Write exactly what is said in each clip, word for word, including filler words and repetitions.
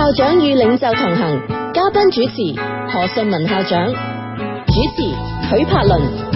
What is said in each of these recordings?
校長與領袖同行，嘉賓主持何順文校長，主持許柏倫。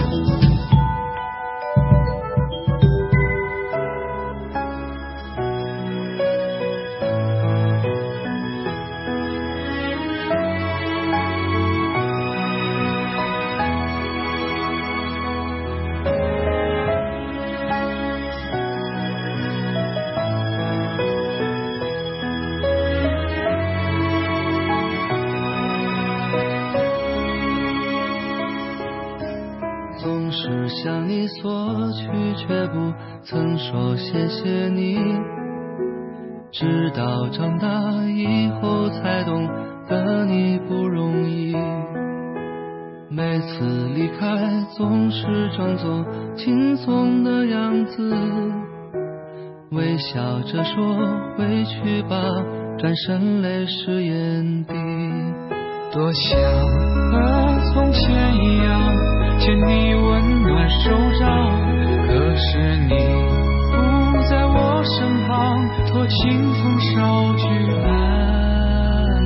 向你索取却不曾说谢谢你，直到长大以后才懂得你不容易，每次离开总是装作轻松的样子，微笑着说回去吧，转身泪湿眼底，多想和从前一样牵你温暖手掌，可是你不在我身旁，多情风捎去安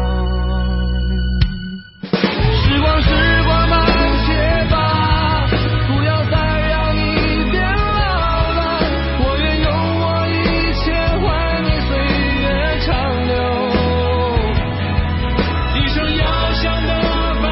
放。时光时光慢些吧，不要再让你变老了，我愿用我一切换你岁月长流，一生要想的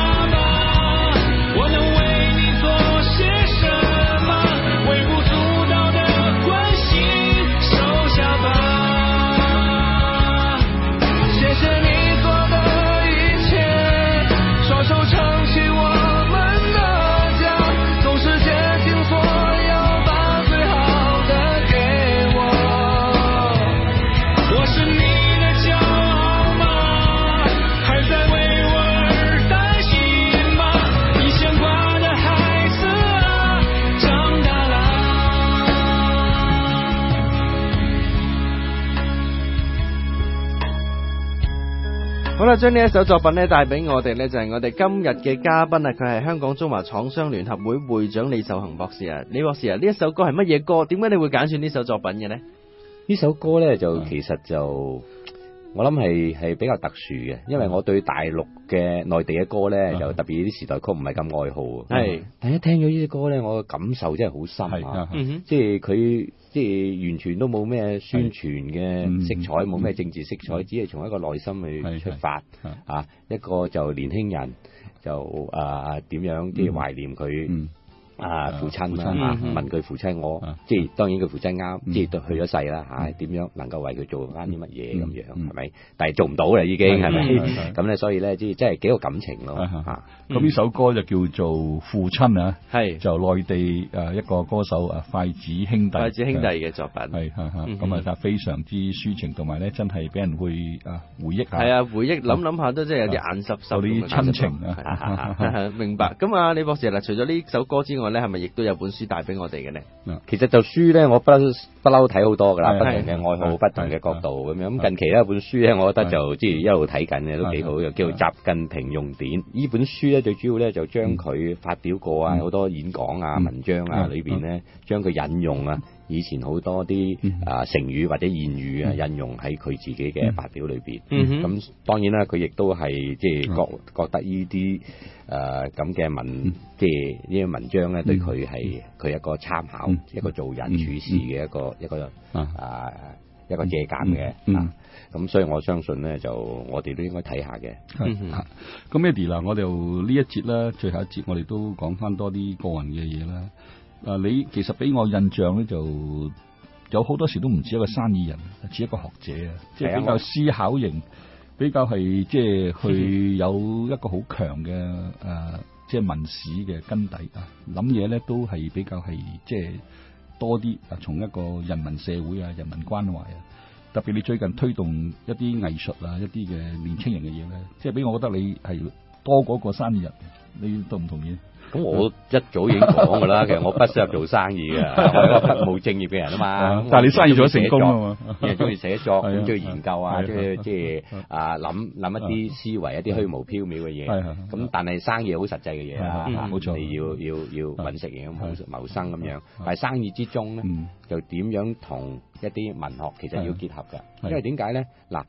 好啦，將呢一首作品咧帶俾我哋咧，就係我哋今日嘅嘉賓啊，佢係香港中華廠商聯合會會長李秀恒博士啊。李博士啊，呢一首歌係乜嘢歌？點解你會揀選呢首作品嘅呢？ 呢首歌咧就其實就我諗係係比較特殊嘅，因為我對大陸嘅內地嘅歌咧，就特別啲時代曲唔係咁愛好。係，但一聽咗呢啲歌咧，我嘅感受真係好深啊！即係佢。即係完全都冇咩宣傳嘅色彩，冇咩政治色彩，只係從一個內心去出發啊！一個就年輕人就啊點樣即係懷念佢啊父親啦，問佢父親我即係當然佢父親啱，即係都去咗世啦嚇，點樣能夠為佢做啱啲乜嘢咁樣係咪？但係做唔到啦已經係咪？咁咧所以咧即係真係幾個感情咯嚇。 咁呢首歌就叫做《父親》啊，係就內地誒一個歌手啊筷子兄弟筷子兄弟嘅作品， 係係係咁啊，非常之抒情，同埋咧真係俾人會啊回憶下。 係啊，回憶諗諗下都真係有啲眼濕濕， 有啲親情啊。 明白。咁啊，李博士嗱，除咗呢首歌之外咧，係咪亦都有本書帶俾我哋嘅咧？ 其實就書咧，我不不嬲睇好多噶啦，不同嘅愛好，不同嘅角度咁樣。咁近期咧本書咧，我覺得就即係一路睇緊嘅都幾好，又叫做《習近平用典》。呢本書咧最主要咧就將佢發表過啊好多演講啊文章啊裏邊咧，將佢引用啊以前好多啲啊成語或者諺語啊引用喺佢自己嘅發表裏邊。咁當然啦，佢亦都係即係覺覺得呢啲誒咁嘅文即係呢啲文章咧對佢係佢一個參考，一個做人處事嘅一個一個啊一個借鑑嘅啊。咁所以我相信咧，就我哋都應該睇下嘅。 咁 Eddie 嗱，我哋呢一節啦，最後一節我哋都講翻多啲個人嘅嘢啦。啊，你其實俾我印象咧，就有好多時都唔似一個生意人，似一個學者啊，即係比較思考型，比較係即係去有一個好強嘅誒，即係文史嘅根底啊，諗嘢咧都係比較係即係多啲啊，從一個人民社會啊、人民關懷啊。特別你最近推動一啲藝術啊、一啲嘅年輕人嘅嘢咧，即係俾我覺得你係多過個生意人，你同唔同意？ 咁我一早已經講噶啦，其實我不適合做生意嘅，我係一個不務正業嘅人啊嘛。 但係你生意做得成功啊嘛， 因為中意寫作，咁中意研究啊，中意即係啊諗諗一啲思維、一啲虛無縹緲嘅嘢。咁但係生意好實際嘅嘢啊，冇錯，你要要要揾食嘅謀謀生咁樣。但係生意之中咧，就點樣同一啲文學其實要結合嘅，因為點解咧？嗱。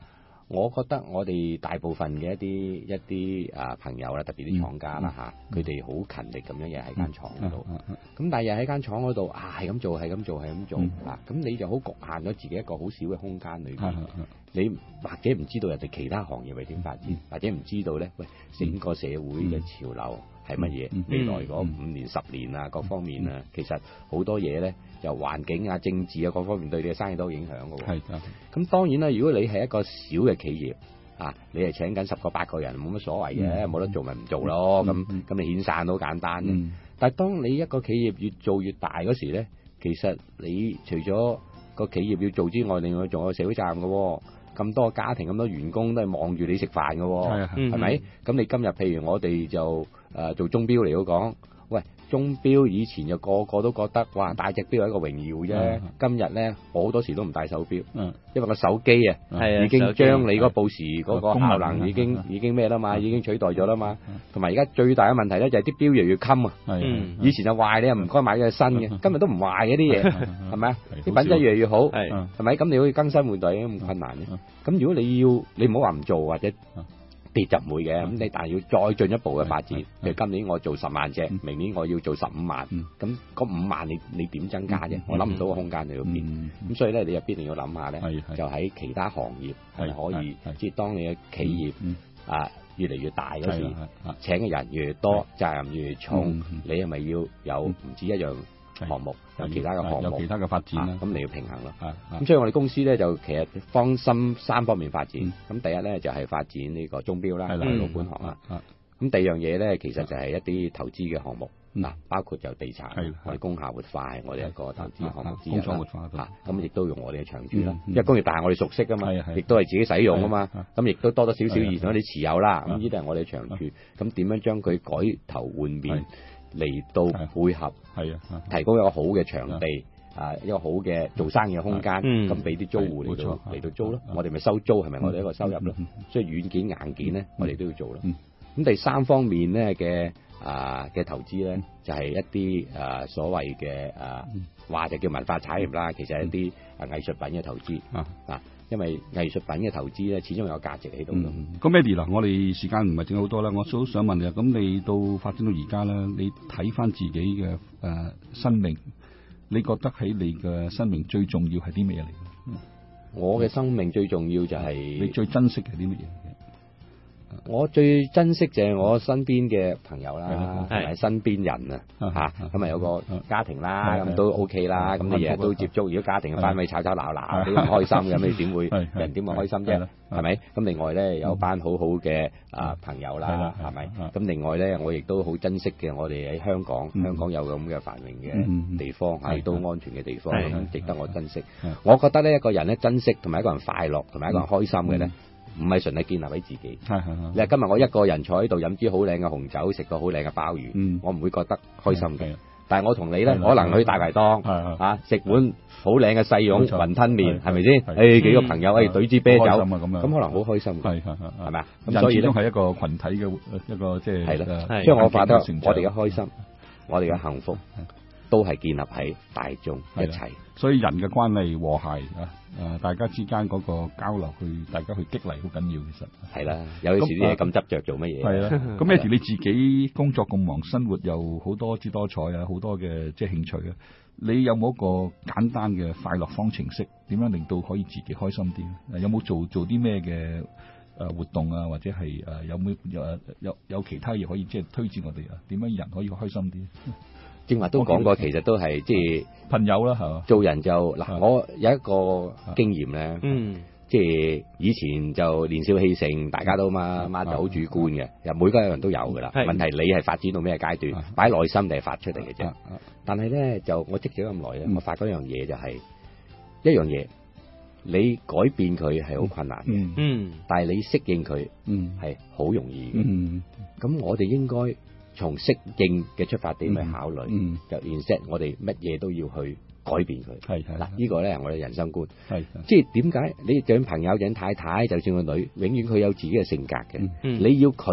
我覺得我哋大部分嘅一啲一啲啊朋友啦，特別啲廠家啦嚇，佢哋好勤力咁樣嘢喺間廠嗰度。咁但係又喺間廠嗰度啊，係咁做，係咁做，係咁做啊。咁你就好局限咗自己一個好少嘅空間裏邊。你或者唔知道人哋其他行業係點發展，或者唔知道咧，喂，整個社會嘅潮流係乜嘢？未來嗰五年、十年啊，各方面啊，其實好多嘢咧，就環境啊、政治啊各方面對你嘅生意都有影響嘅喎。係咁當然啦，如果你係一個小嘅企業啊，你係請緊十個八個人，冇乜所謂嘅，冇得做咪唔做咯。咁咁你遣散都好簡單嘅。但係當你一個企業越做越大嗰時咧，其實你除咗個企業要做之外，另外仲有社會責任嘅喎。咁多家庭咁多員工都係望住你食飯嘅喎，係咪？咁你今日譬如我哋就誒、呃、做鐘錶嚟到講，喂，鐘錶以前就個個都覺得哇戴隻錶係一個榮耀啫，嗯、今日咧我好多時都唔戴手錶，嗯、因為個手機啊、嗯、已經將你嗰報時嗰個效能已經、嗯、已經咩啦嘛，已經取代咗啦嘛。同埋而家最大嘅問題咧就係啲錶越嚟越襟啊，嗯、以前就壞你又唔該買隻新嘅，今日都唔壞嘅啲嘢，係咪啊？啲品質越嚟越好，係咪？咁你可以更新換代已經咁困難咧？咁如果你要你唔好話唔做或者跌就唔會嘅，咁你但係要再進一步嘅發展，譬如今年我做十萬隻，明年我要做十五萬，咁嗰五萬你你點增加啫？我諗唔到個空間喺度邊，咁所以咧你又必定要諗下咧，就喺其他行業係可以，即係當你嘅企業啊越嚟越大嗰時，請嘅人越多，責任越重，你係咪要有唔止一樣項目，有其他嘅項目， 有其他嘅發展啦， 咁你要平衡咯。咁所以我哋公司咧就其實方心三方面發展。咁第一咧就係發展呢個鐘錶啦，係老本行啦。咁第二樣嘢咧，其實就係一啲投資嘅項目，嗱，包括就地產，我哋工廈活化係我哋一個投資項目之一啦。活化嚇，咁亦都用我哋嘅長住啦，因為工業大廈我哋熟悉噶嘛，亦都係自己使用啊嘛。咁亦都多多少少以前我哋持有啦。咁呢啲係我哋嘅長住，咁點樣將佢改頭換面？嚟到配合，係啊，提供一個好嘅場地，啊，一個好嘅做生意嘅空間，咁俾啲租戶嚟到嚟到租咯。我哋咪收租，係咪我哋一個收入咯？所以軟件硬件咧，我哋都要做咯。咁第三方面咧嘅啊嘅投資咧，就係一啲啊所謂嘅啊話就叫文化產業啦，其實係一啲啊藝術品嘅投資啊啊。因為藝術品嘅投資咧，始終有價值喺度。 咁 Eddie 嗱，我哋時間唔係剩好多啦，我都想問你，咁你到發展到而家啦，你睇翻自己嘅誒、呃、生命，你覺得喺你嘅生命最重要係啲咩嘢嚟？ 我嘅生命最重要就係、是、 你最珍惜嘅啲乜嘢？ 我最珍惜就係我身邊嘅朋友啦，同埋身邊人啊，嚇咁啊有個家庭啦，咁都 OK 啦，咁你日日都接觸，如果家庭嘅單位吵吵鬧鬧，你唔開心嘅，咁你點會人點會開心啫？係咪？咁另外咧有班好好嘅啊朋友啦，係咪？咁另外咧我亦都好珍惜嘅，我哋喺香港，香港有咁嘅繁榮嘅地方，係都安全嘅地方，咁值得我珍惜。我覺得呢一個人咧珍惜，同埋一個人快樂，同埋一個人開心嘅咧。唔係純係建立喺自己，係係係。你話今日我一個人坐喺度飲支好靚嘅紅酒，食個好靚嘅鮑魚，嗯、我唔會覺得開心嘅。但係我同你咧，可能去大排檔嚇食碗好靚嘅細蓉雲吞麵，係咪先？誒幾個朋友誒懟支啤酒，咁可能好開心嘅，係係係，係咪啊？咁所以咧， 係一個群體嘅一個即係係啦。 所以我覺得我哋嘅開心，我哋嘅幸福。都係建立喺大眾一齊， 所以人嘅關係和諧啊，誒大家之間嗰個交流去，大家去激勵好緊要，其實係啦。有時啲嘢咁執着做乜嘢？ 係啦。咁有時你自己工作咁忙，生活又好多姿多彩啊，好多嘅即係興趣啊。你有冇一個簡單嘅快樂方程式？點樣令到可以自己開心啲？有冇做做啲咩嘅誒活動啊？或者係誒有冇有有有其他嘢可以即係推薦我哋啊？點樣人可以開心啲？ 正話都講過，其實都係即係朋友啦，係嘛？ 做人就嗱，我有一個經驗咧，嗯，即係以前就年少氣盛，大家都嘛嘛就好主觀嘅，又每個人都有噶啦。問題你係發展到咩階段，擺內心定係發出嚟嘅啫。但係咧，就我積咗咁耐咧，我發覺一樣嘢就係一樣嘢，你改變佢係好困難嘅，嗯，但係你適應佢，嗯，係好容易嘅，嗯。咁我哋應該從適應嘅出發點去考慮，嗯嗯、就 instead 我哋乜嘢都要去改變佢。係係嗱，呢個咧係我哋人生觀。係即係點解你養朋友養太太，就算個女，永遠佢有自己嘅性格嘅。嗯、你要佢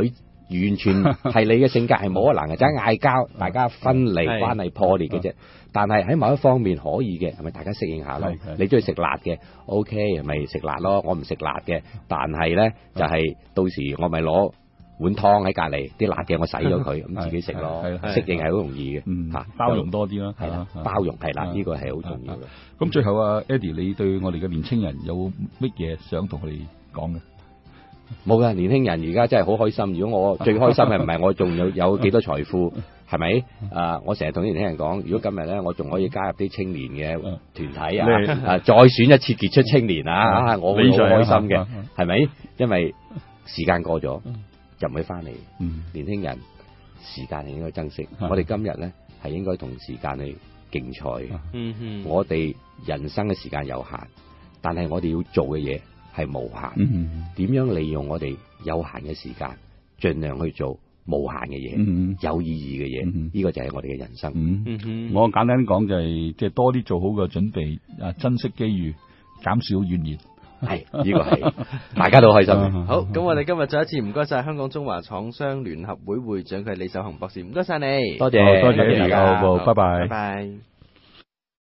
完全係你嘅性格係冇可能嘅，就係嗌交，大家分離， 係關係破裂嘅啫。但係喺某一方面可以嘅，係咪大家適應下咯係係？ 你中意食辣嘅 ，OK，係咪食辣咯？我唔食辣嘅，但係咧就係、到時我咪攞碗湯喺隔離，啲辣嘅我洗咗佢，咁自己食咯。 係係係適應係好容易嘅， 嗯嚇包容多啲啦， 係啦啊， 包容係啦， 啊呢個係好重要嘅。 咁最後啊，Eddie，你對我哋嘅年青人有乜嘢想同佢哋講嘅？ 冇噶，年輕人而家真係好開心。如果我最開心嘅唔係我仲有有幾多財富，係咪？啊，我成日同啲年輕人講，如果今日咧我仲可以加入啲青年嘅團體啊， 你啊再選一次傑出青年啊，啊我會好開心嘅啊， 係咪？因為時間過咗就唔會翻嚟。 嗯年輕人時間係應該珍惜。 啊我哋今日咧係應該同時間去競賽嘅。 嗯哼， 我哋人生嘅時間有限，但係我哋要做嘅嘢係無限。 嗯點樣利用我哋有限嘅時間，盡量去做無限嘅嘢， 嗯有意義嘅嘢， 嗯呢個就係我哋嘅人生。 嗯嗯哼， 我簡單講就係即係多啲做好個準備，啊，珍惜機遇，減少怨言。 係呢個係大家都開心嘅。 好，咁我哋今日再一次唔該晒香港中華廠商聯合會會長佢係李守恒博士，唔該晒你， 多謝好多謝多謝大家好好拜拜拜拜。